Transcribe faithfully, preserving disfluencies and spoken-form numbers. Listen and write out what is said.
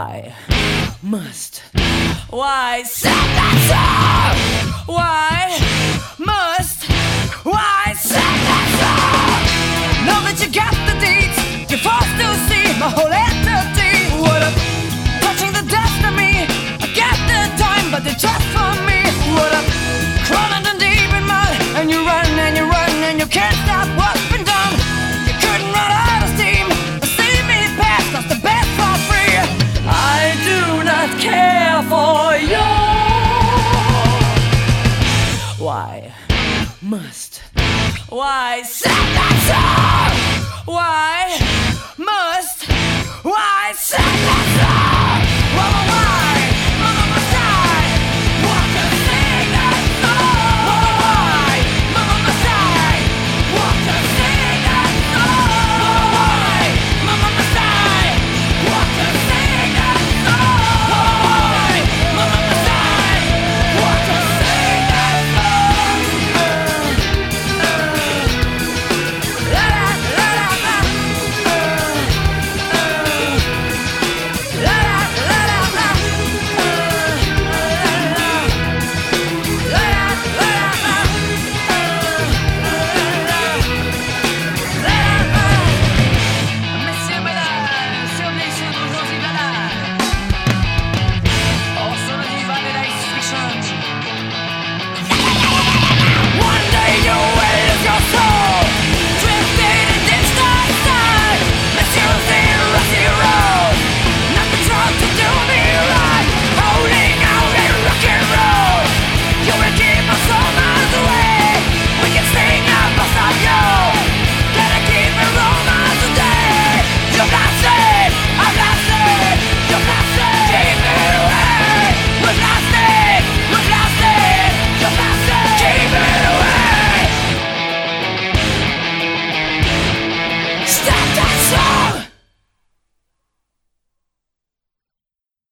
Why must, why set that song? Why must, why set that song? Know that you got the deeds, you're forced to see my whole entity. What up, touching the dust of me, I got the time, but they're just for me. What up, crawling in deep in mud, and you run and you run and you can't stop what's been done. You couldn't run out of steam, see me pass, cause the best for free. I do not care for you. Why must, why set